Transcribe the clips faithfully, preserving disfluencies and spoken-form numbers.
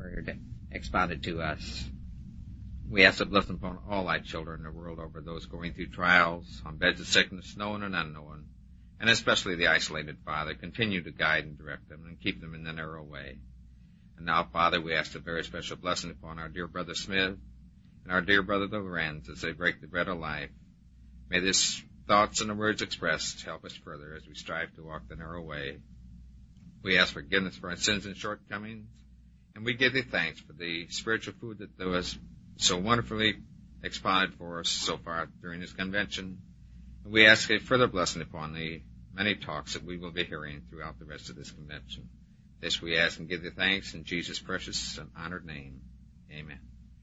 word expounded to us. We ask a blessing upon all thy children in the world over, those going through trials, on beds of sickness, known and unknown, and especially the isolated, Father. Continue to guide and direct them and keep them in the narrow way. And now, Father, we ask a very special blessing upon our dear brother Smith and our dear brother Lorenz as they break the bread of life. May this thoughts and the words expressed help us further as we strive to walk the narrow way. We ask forgiveness for our sins and shortcomings, and we give thee thanks for the spiritual food that was so wonderfully expounded for us so far during this convention. And we ask a further blessing upon the many talks that we will be hearing throughout the rest of this convention. This we ask and give thee thanks in Jesus' precious and honored name. Amen.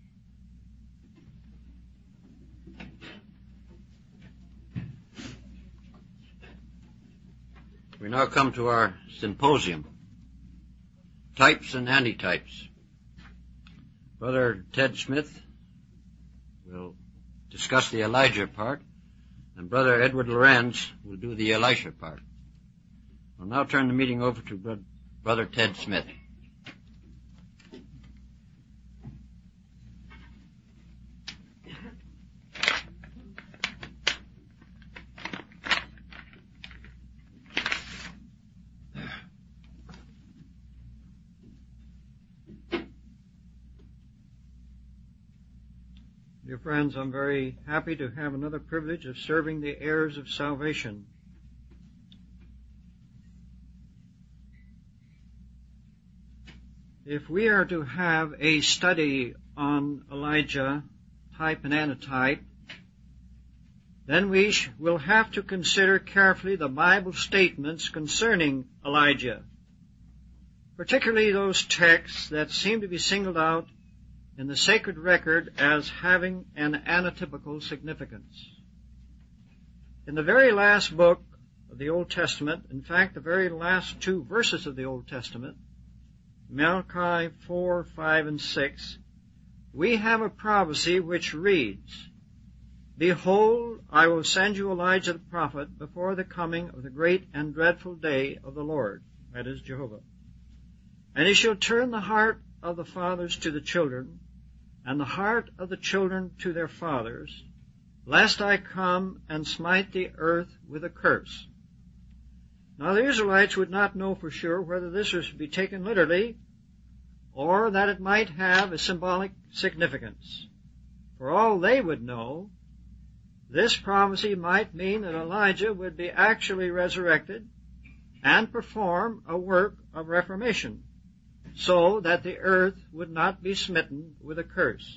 We now come to our symposium, Types and Antitypes. Brother Ted Smith will discuss the Elijah part, and Brother Edward Lorenz will do the Elisha part. I'll now turn the meeting over to Brother Ted Smith. Dear friends, I'm very happy to have another privilege of serving the heirs of salvation. If we are to have a study on Elijah, type and antitype, then we sh- will have to consider carefully the Bible statements concerning Elijah, particularly those texts that seem to be singled out in the sacred record as having an anatypical significance. In the very last book of the Old Testament, in fact, the very last two verses of the Old Testament, Malachi four, five, and six, we have a prophecy which reads, Behold, I will send you Elijah the prophet before the coming of the great and dreadful day of the Lord, that is Jehovah. And he shall turn the heart of the fathers to the children, and the heart of the children to their fathers, lest I come and smite the earth with a curse. Now the Israelites would not know for sure whether this was to be taken literally, or that it might have a symbolic significance. For all they would know, this prophecy might mean that Elijah would be actually resurrected and perform a work of reformation, so that the earth would not be smitten with a curse.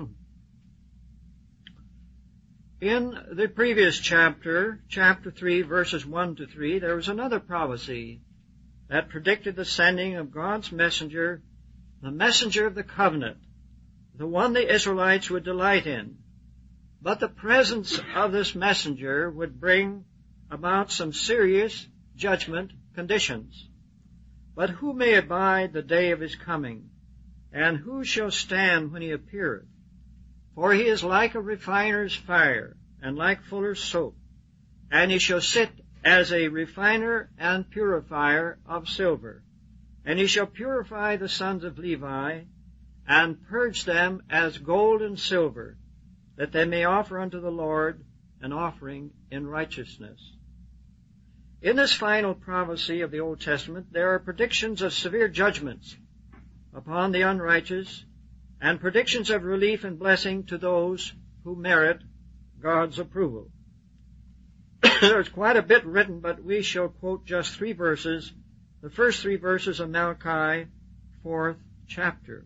In the previous chapter, chapter three, verses one to three, there was another prophecy that predicted the sending of God's messenger, the messenger of the covenant, the one the Israelites would delight in. But the presence of this messenger would bring about some serious judgment conditions. But who may abide the day of his coming? And who shall stand when he appeareth? For he is like a refiner's fire, and like fuller's soap. And he shall sit as a refiner and purifier of silver. And he shall purify the sons of Levi, and purge them as gold and silver, that they may offer unto the Lord an offering in righteousness. In this final prophecy of the Old Testament, there are predictions of severe judgments upon the unrighteous, and predictions of relief and blessing to those who merit God's approval. There's quite a bit written, but we shall quote just three verses, the first three verses of Malachi, fourth chapter.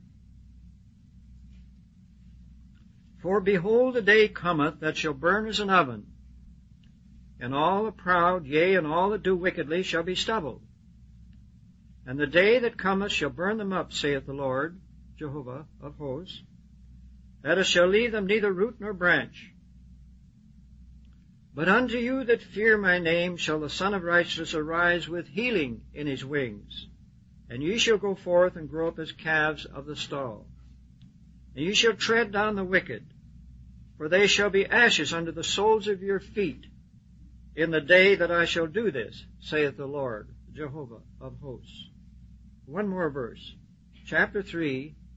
For behold, a day cometh that shall burn as an oven, and all the proud, yea, and all that do wickedly shall be stubble. And the day that cometh shall burn them up, saith the Lord, Jehovah of hosts, that it shall leave them neither root nor branch. But unto you that fear my name shall the Son of Righteousness arise with healing in his wings. And ye shall go forth and grow up as calves of the stall. And ye shall tread down the wicked, for they shall be ashes under the soles of your feet, in the day that I shall do this, saith the Lord, Jehovah of hosts. One more verse. Chapter three,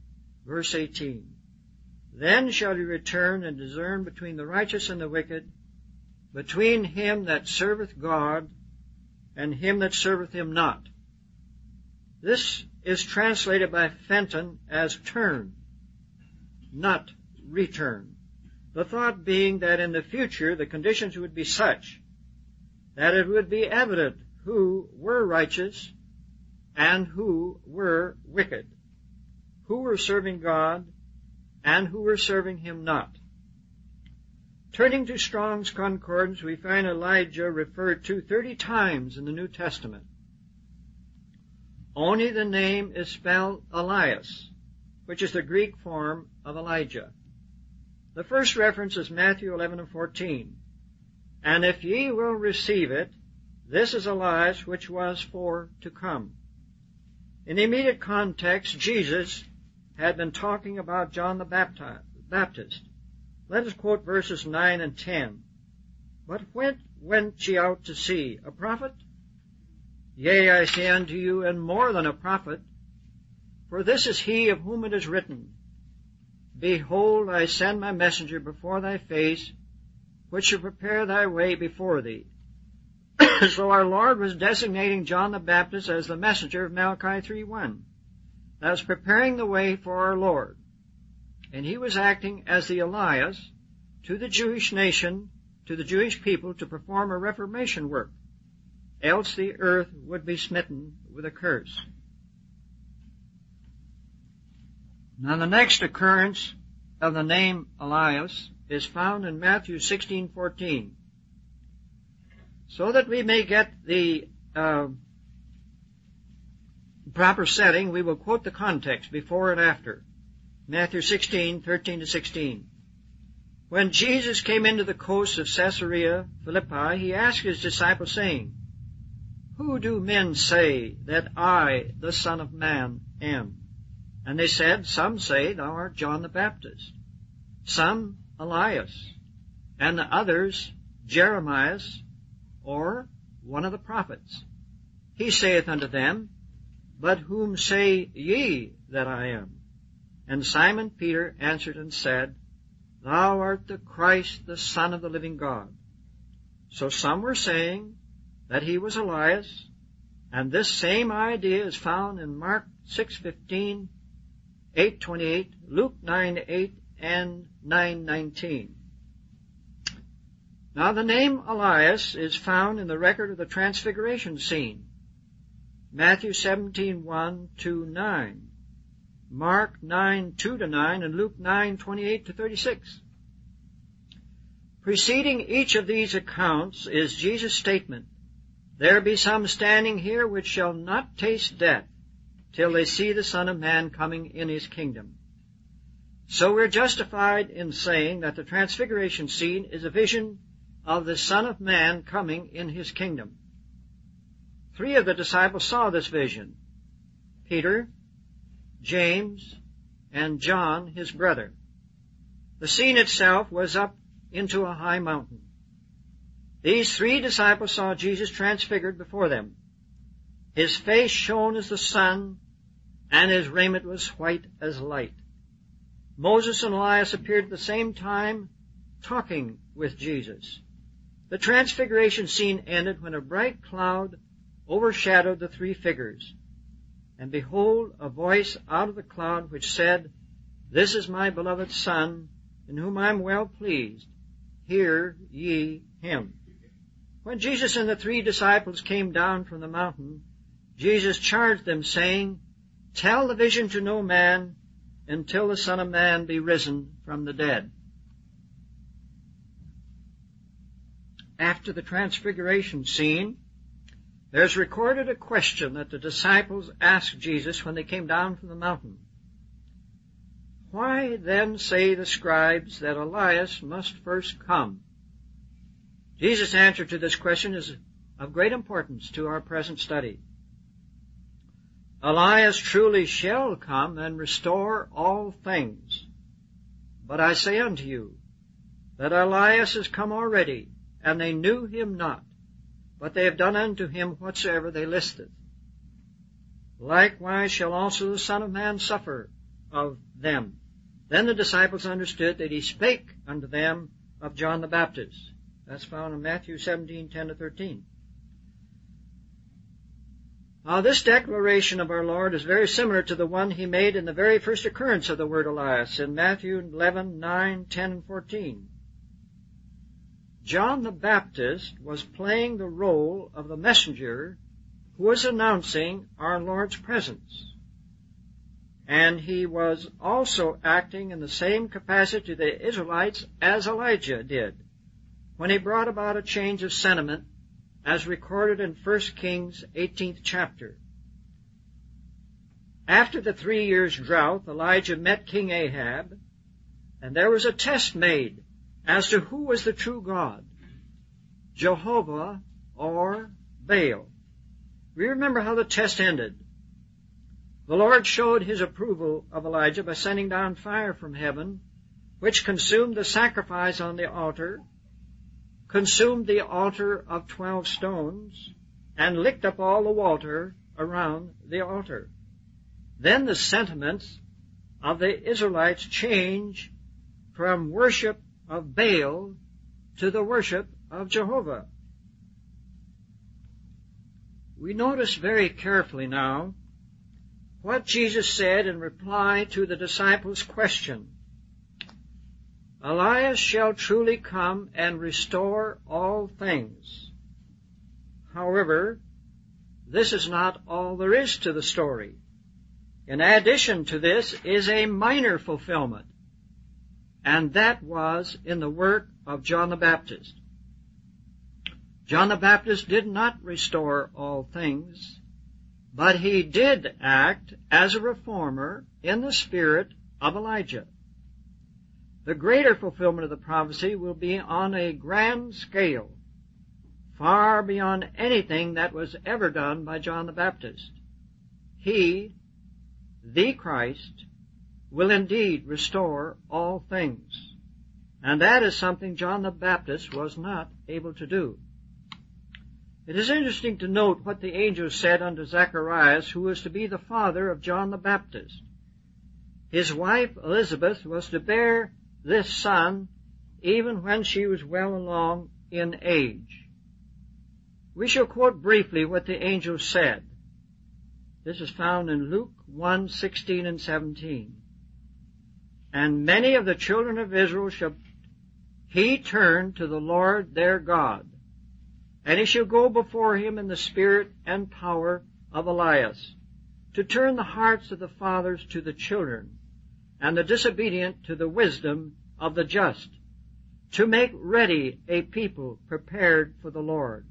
Verse eighteen. Then shall he return and discern between the righteous and the wicked, between him that serveth God and him that serveth him not. This is translated by Fenton as turn, not return. The thought being that in the future the conditions would be such that it would be evident who were righteous and who were wicked, who were serving God and who were serving him not. Turning to Strong's Concordance, we find Elijah referred to thirty times in the New Testament. Only the name is spelled Elias, which is the Greek form of Elijah. The first reference is Matthew eleven and fourteen. And if ye will receive it, this is Elias which was for to come. In the immediate context, Jesus had been talking about John the Baptist. Let us quote verses nine and ten. But when went ye out to see? A prophet? Yea, I say unto you, and more than a prophet. For this is he of whom it is written, Behold, I send my messenger before thy face, which shall prepare thy way before thee. So our Lord was designating John the Baptist as the messenger of Malachi three one. That was preparing the way for our Lord. And he was acting as the Elias to the Jewish nation, to the Jewish people, to perform a reformation work. Else the earth would be smitten with a curse. Now the next occurrence of the name Elias is found in Matthew sixteen fourteen. So that we may get the uh, proper setting, we will quote the context before and after. Matthew sixteen thirteen to sixteen. When Jesus came into the coast of Caesarea Philippi, he asked his disciples, saying, Who do men say that I, the Son of Man, am? And they said, Some say thou art John the Baptist, some Elias, and the others Jeremiah, or one of the prophets. He saith unto them, But whom say ye that I am? And Simon Peter answered and said, Thou art the Christ, the Son of the living God. So some were saying that he was Elias, and this same idea is found in Mark six fifteen, eight twenty-eight, Luke nine eight, and nine nineteen. Now the name Elias is found in the record of the transfiguration scene. Matthew seventeen one to nine, Mark nine two to nine, and Luke nine twenty-eight to thirty-six. Preceding each of these accounts is Jesus' statement, There be some standing here which shall not taste death till they see the Son of Man coming in his kingdom. So we're justified in saying that the transfiguration scene is a vision of the Son of Man coming in his kingdom. Three of the disciples saw this vision: Peter, James, and John, his brother. The scene itself was up into a high mountain. These three disciples saw Jesus transfigured before them. His face shone as the sun, and his raiment was white as light. Moses and Elias appeared at the same time, talking with Jesus. The transfiguration scene ended when a bright cloud overshadowed the three figures. And behold, a voice out of the cloud which said, This is my beloved Son, in whom I am well pleased. Hear ye him. When Jesus and the three disciples came down from the mountain, Jesus charged them, saying, Tell the vision to no man until the Son of Man be risen from the dead. After the transfiguration scene, there's recorded a question that the disciples asked Jesus when they came down from the mountain. Why then say the scribes that Elias must first come? Jesus' answer to this question is of great importance to our present study. Elias truly shall come and restore all things. But I say unto you that Elias is come already, and they knew him not, but they have done unto him whatsoever they listed. Likewise shall also the Son of Man suffer of them. Then the disciples understood that he spake unto them of John the Baptist. That's found in Matthew seventeen, ten to thirteen. Now, this declaration of our Lord is very similar to the one he made in the very first occurrence of the word Elias in Matthew eleven, nine, ten, and fourteen. John the Baptist was playing the role of the messenger who was announcing our Lord's presence. And he was also acting in the same capacity to the Israelites as Elijah did when he brought about a change of sentiment as recorded in First Kings eighteenth chapter. After the three years' drought, Elijah met King Ahab, and there was a test made as to who was the true God, Jehovah or Baal. We remember how the test ended. The Lord showed his approval of Elijah by sending down fire from heaven, which consumed the sacrifice on the altar, consumed the altar of twelve stones, and licked up all the water around the altar. Then the sentiments of the Israelites change from worship of Baal to the worship of Jehovah. We notice very carefully now what Jesus said in reply to the disciples' question. Elias shall truly come and restore all things. However, this is not all there is to the story. In addition to this is a minor fulfillment, and that was in the work of John the Baptist. John the Baptist did not restore all things, but he did act as a reformer in the spirit of Elijah. The greater fulfillment of the prophecy will be on a grand scale, far beyond anything that was ever done by John the Baptist. He, the Christ, will indeed restore all things, and that is something John the Baptist was not able to do. It is interesting to note what the angel said unto Zacharias, who was to be the father of John the Baptist. His wife Elizabeth was to bear this son even when she was well along in age. We shall quote briefly what the angel said. This is found in Luke one, sixteen and seventeen. And many of the children of Israel shall he turn to the Lord their God, and he shall go before him in the spirit and power of Elias, to turn the hearts of the fathers to the children, and the disobedient to the wisdom of the just, to make ready a people prepared for the Lord.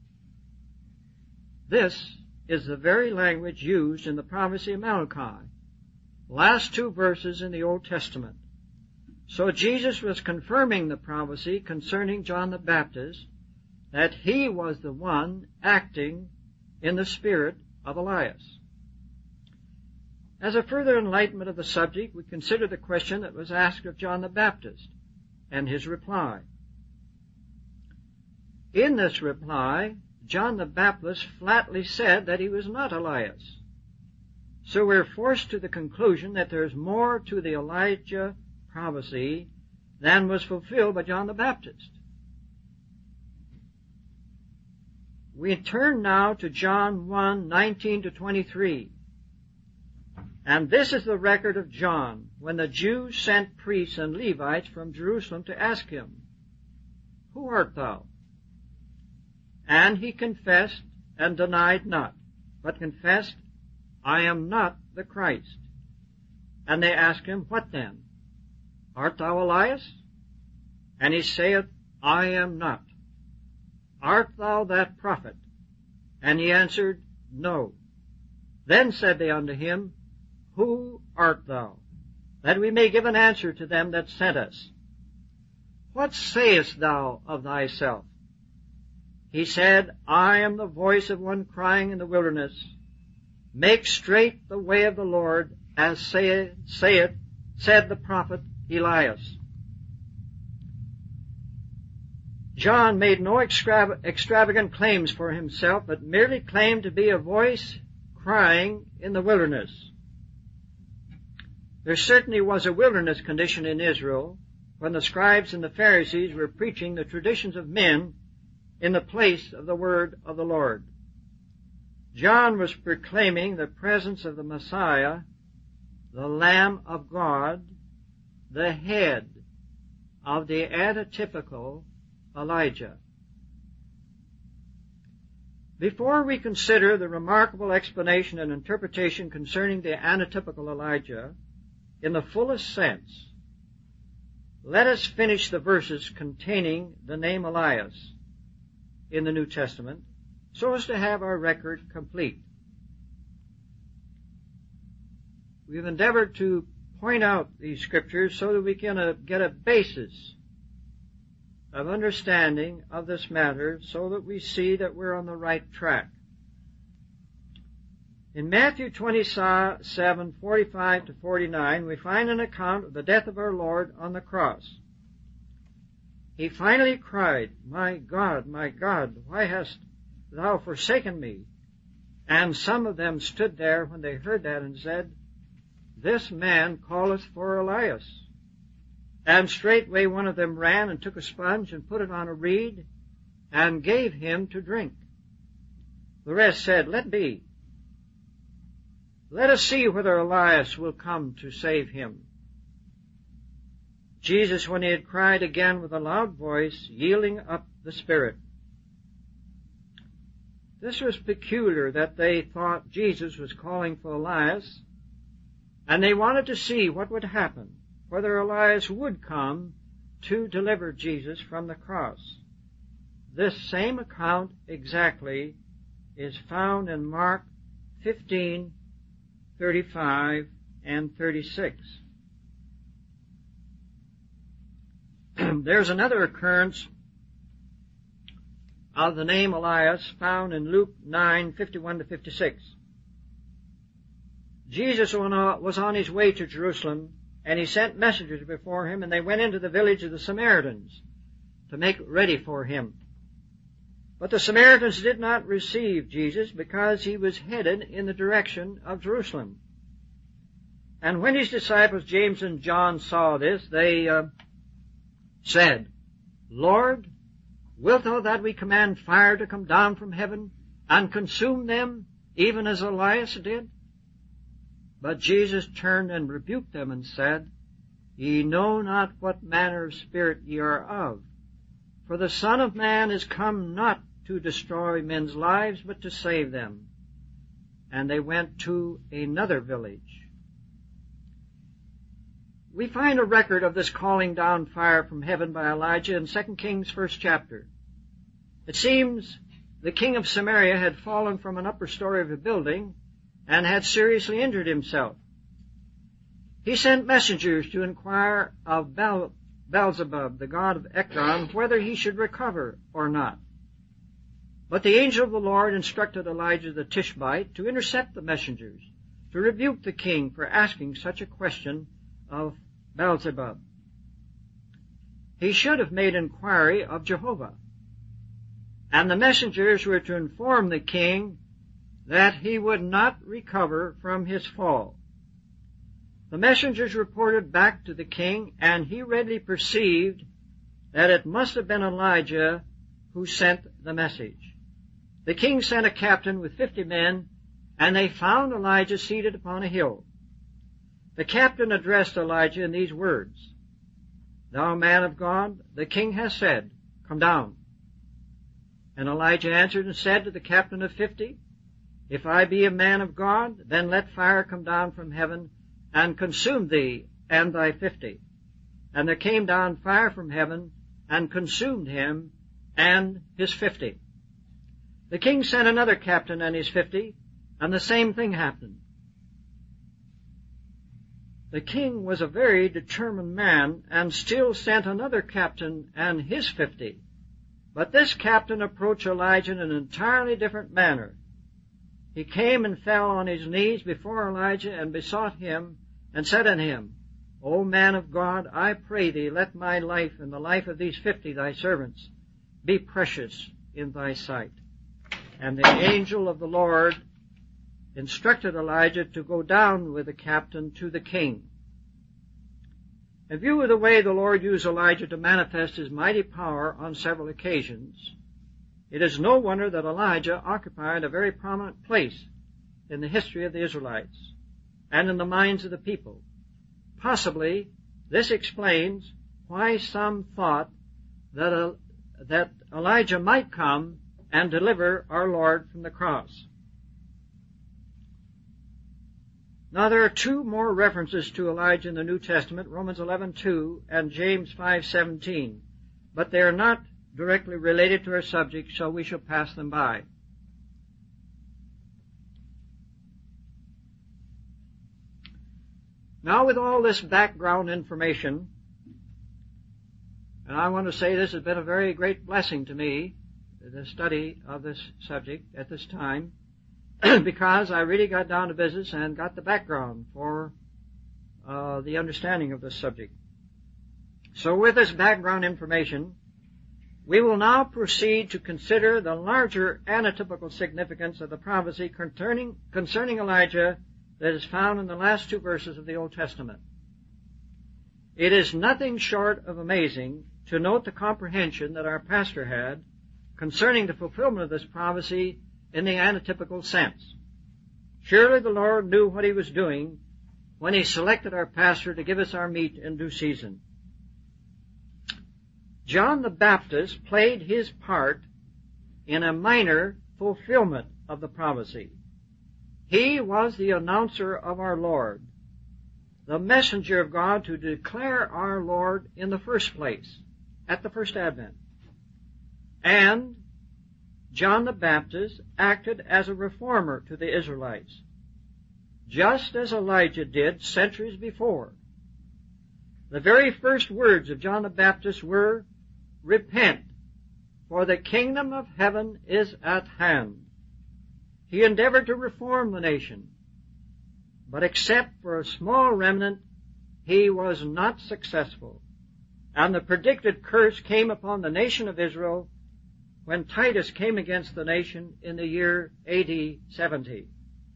This is the very language used in the prophecy of Malachi, last two verses in the Old Testament. So Jesus was confirming the prophecy concerning John the Baptist, that he was the one acting in the spirit of Elias. As a further enlightenment of the subject, we consider the question that was asked of John the Baptist and his reply. In this reply, John the Baptist flatly said that he was not Elias. So we're forced to the conclusion that there's more to the Elijah prophecy than was fulfilled by John the Baptist. We turn now to John one, nineteen to twenty-three. And this is the record of John, when the Jews sent priests and Levites from Jerusalem to ask him, Who art thou? And he confessed and denied not, but confessed, I am not the Christ. And they asked him, What then? Art thou Elias? And he saith, I am not. Art thou that prophet? And he answered, No. Then said they unto him, Who art thou? That we may give an answer to them that sent us. What sayest thou of thyself? He said, I am the voice of one crying in the wilderness, Make straight the way of the Lord, as saith, saith, said the prophet Elias. John made no extravagant claims for himself, but merely claimed to be a voice crying in the wilderness. There certainly was a wilderness condition in Israel when the scribes and the Pharisees were preaching the traditions of men in the place of the word of the Lord. John was proclaiming the presence of the Messiah, the Lamb of God, the head of the antitypical Elijah. Before we consider the remarkable explanation and interpretation concerning the antitypical Elijah in the fullest sense, let us finish the verses containing the name Elias in the New Testament so as to have our record complete. We've endeavored to point out these scriptures so that we can uh, get a basis of understanding of this matter so that we see that we're on the right track. In Matthew twenty-seven, forty-five to forty-nine, we find an account of the death of our Lord on the cross. He finally cried, "My God, my God, why hast thou forsaken me?" And some of them stood there when they heard that and said, "This man calleth for Elias." And straightway one of them ran and took a sponge and put it on a reed and gave him to drink. The rest said, "Let be. Let us see whether Elias will come to save him." Jesus, when he had cried again with a loud voice, yielding up the spirit. This was peculiar that they thought Jesus was calling for Elias, and they wanted to see what would happen, whether Elias would come to deliver Jesus from the cross. This same account exactly is found in Mark fifteen, thirty-five and thirty-six. There's another occurrence of the name Elias found in Luke nine, fifty-one to fifty-six. Jesus was on his way to Jerusalem, and he sent messengers before him, and they went into the village of the Samaritans to make ready for him. But the Samaritans did not receive Jesus because he was headed in the direction of Jerusalem. And when his disciples James and John saw this, they uh, said, "Lord, wilt thou that we command fire to come down from heaven and consume them, even as Elias did?" But Jesus turned and rebuked them and said, "Ye know not what manner of spirit ye are of. For the Son of Man is come not to destroy men's lives, but to save them." And they went to another village. We find a record of this calling down fire from heaven by Elijah in Second Kings, first chapter. It seems the king of Samaria had fallen from an upper story of a building and had seriously injured himself. He sent messengers to inquire of Baal, Beelzebub, the god of Ekron, whether he should recover or not. But the angel of the Lord instructed Elijah the Tishbite to intercept the messengers, to rebuke the king for asking such a question of Beelzebub. He should have made inquiry of Jehovah. And the messengers were to inform the king that he would not recover from his fall. The messengers reported back to the king, and he readily perceived that it must have been Elijah who sent the message. The king sent a captain with fifty men, and they found Elijah seated upon a hill. The captain addressed Elijah in these words, "Thou man of God, the king has said, come down." And Elijah answered and said to the captain of fifty, "If I be a man of God, then let fire come down from heaven and consume thee and thy fifty." And there came down fire from heaven and consumed him and his fifty. The king sent another captain and his fifty, and the same thing happened. The king was a very determined man and still sent another captain and his fifty. But this captain approached Elijah in an entirely different manner. He came and fell on his knees before Elijah and besought him and said unto him, "O man of God, I pray thee, let my life and the life of these fifty thy servants be precious in thy sight." And the angel of the Lord instructed Elijah to go down with the captain to the king. In view of the way the Lord used Elijah to manifest his mighty power on several occasions, it is no wonder that Elijah occupied a very prominent place in the history of the Israelites and in the minds of the people. Possibly this explains why some thought that, uh, that Elijah might come and deliver our Lord from the cross. Now there are two more references to Elijah in the New Testament, Romans eleven two and James five seventeen, but they are not directly related to our subject, so we shall pass them by. Now with all this background information, and I want to say this has been a very great blessing to me, the study of this subject at this time, because I really got down to business and got the background for uh, the understanding of this subject. So with this background information, we will now proceed to consider the larger anatypical significance of the prophecy concerning, concerning Elijah that is found in the last two verses of the Old Testament. It is nothing short of amazing to note the comprehension that our pastor had concerning the fulfillment of this prophecy in the anatypical sense. Surely the Lord knew what he was doing when he selected our pastor to give us our meat in due season. John the Baptist played his part in a minor fulfillment of the prophecy. He was the announcer of our Lord, the messenger of God to declare our Lord in the first place, at the first advent. And John the Baptist acted as a reformer to the Israelites, just as Elijah did centuries before. The very first words of John the Baptist were, "Repent, for the kingdom of heaven is at hand." He endeavored to reform the nation, but except for a small remnant, he was not successful. And the predicted curse came upon the nation of Israel when Titus came against the nation in the year A D seventy.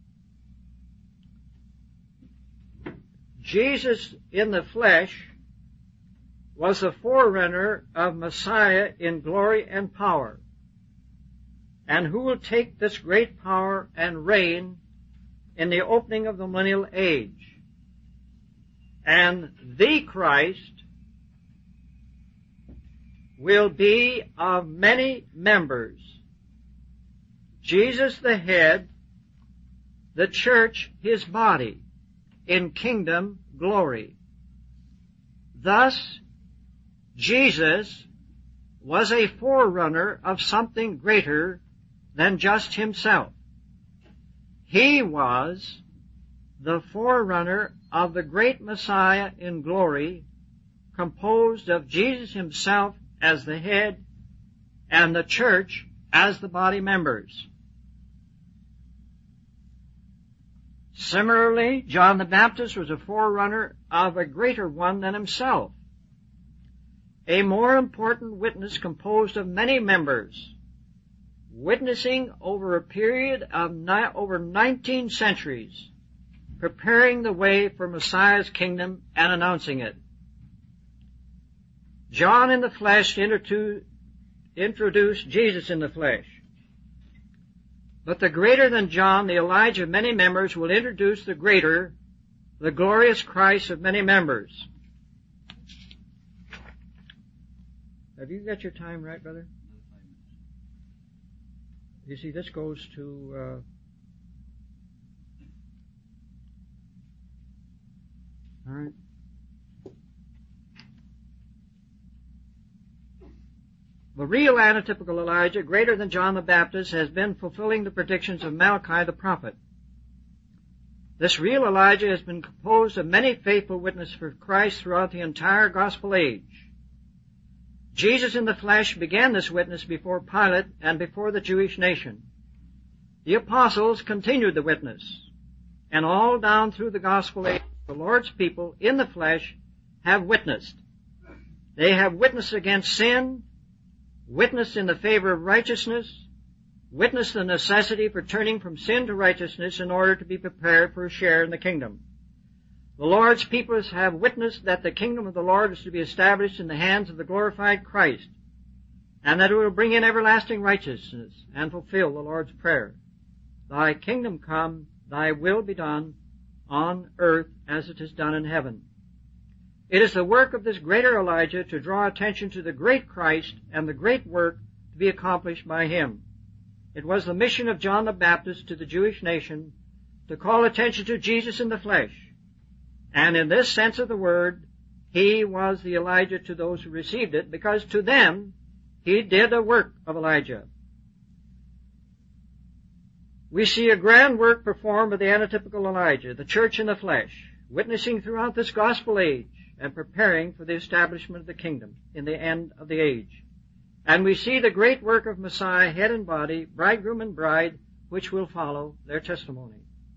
Jesus in the flesh was the forerunner of Messiah in glory and power, and who will take this great power and reign in the opening of the millennial age. And the Christ will be of many members. Jesus the head, the church his body, in kingdom glory. Thus, Jesus was a forerunner of something greater than just himself. He was the forerunner of the great Messiah in glory, composed of Jesus himself as the head and the church as the body members. Similarly, John the Baptist was a forerunner of a greater one than himself, a more important witness composed of many members, witnessing over a period of ni- over nineteen centuries, preparing the way for Messiah's kingdom and announcing it. John in the flesh introduced Jesus in the flesh. But the greater than John, the Elijah of many members, will introduce the greater, the glorious Christ of many members. Have you got your time right, brother? You see, this goes to... Uh, all right. The real anatypical Elijah, greater than John the Baptist, has been fulfilling the predictions of Malachi the prophet. This real Elijah has been composed of many faithful witnesses for Christ throughout the entire gospel age. Jesus in the flesh began this witness before Pilate and before the Jewish nation. The apostles continued the witness, and all down through the gospel age, the Lord's people in the flesh have witnessed. They have witnessed against sin, witnessed in the favor of righteousness, witnessed the necessity for turning from sin to righteousness in order to be prepared for a share in the kingdom. The Lord's people have witnessed that the kingdom of the Lord is to be established in the hands of the glorified Christ, and that it will bring in everlasting righteousness and fulfill the Lord's prayer. Thy kingdom come, thy will be done on earth as it is done in heaven. It is the work of this greater Elijah to draw attention to the great Christ and the great work to be accomplished by him. It was the mission of John the Baptist to the Jewish nation to call attention to Jesus in the flesh. And in this sense of the word, he was the Elijah to those who received it, because to them he did a work of Elijah. We see a grand work performed by the antitypical Elijah, the church in the flesh, witnessing throughout this gospel age and preparing for the establishment of the kingdom in the end of the age. And we see the great work of Messiah, head and body, bridegroom and bride, which will follow their testimony.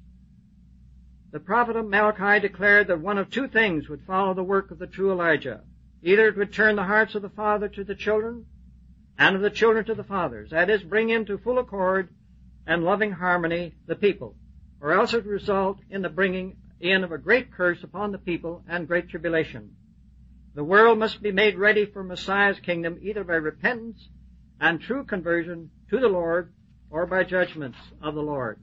The prophet of Malachi declared that one of two things would follow the work of the true Elijah. Either it would turn the hearts of the father to the children, and of the children to the fathers, that is, bring into full accord and loving harmony the people, or else it would result in the bringing in of a great curse upon the people and great tribulation. The world must be made ready for Messiah's kingdom either by repentance and true conversion to the Lord or by judgments of the Lord.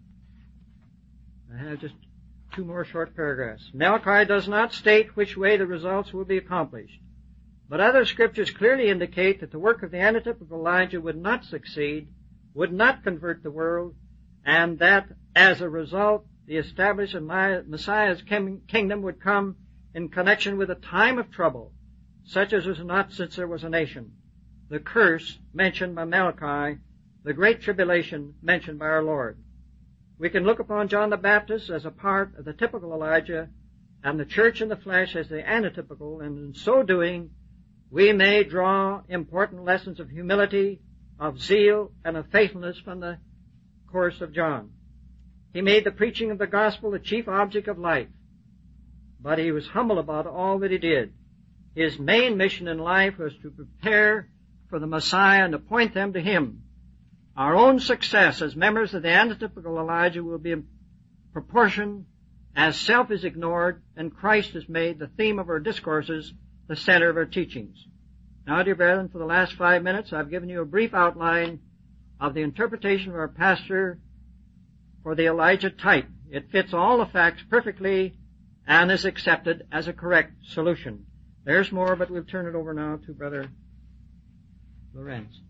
I have just two more short paragraphs. Malachi does not state which way the results will be accomplished, but other scriptures clearly indicate that the work of the antitypical Elijah would not succeed, would not convert the world, and that as a result the establishment of Messiah's kingdom would come in connection with a time of trouble, such as was not since there was a nation. The curse mentioned by Malachi, the great tribulation mentioned by our Lord. We can look upon John the Baptist as a part of the typical Elijah and the church in the flesh as the antitypical, and in so doing we may draw important lessons of humility, of zeal, and of faithfulness from the course of John. He made the preaching of the gospel the chief object of life, but he was humble about all that he did. His main mission in life was to prepare for the Messiah and to point them to him. Our own success as members of the antitypical Elijah will be in proportion as self is ignored and Christ is made the theme of our discourses, the center of our teachings. Now, dear brethren, for the last five minutes I've given you a brief outline of the interpretation of our pastor for the Elijah type. It fits all the facts perfectly and is accepted as a correct solution. There's more, but we'll turn it over now to Brother Lorenz.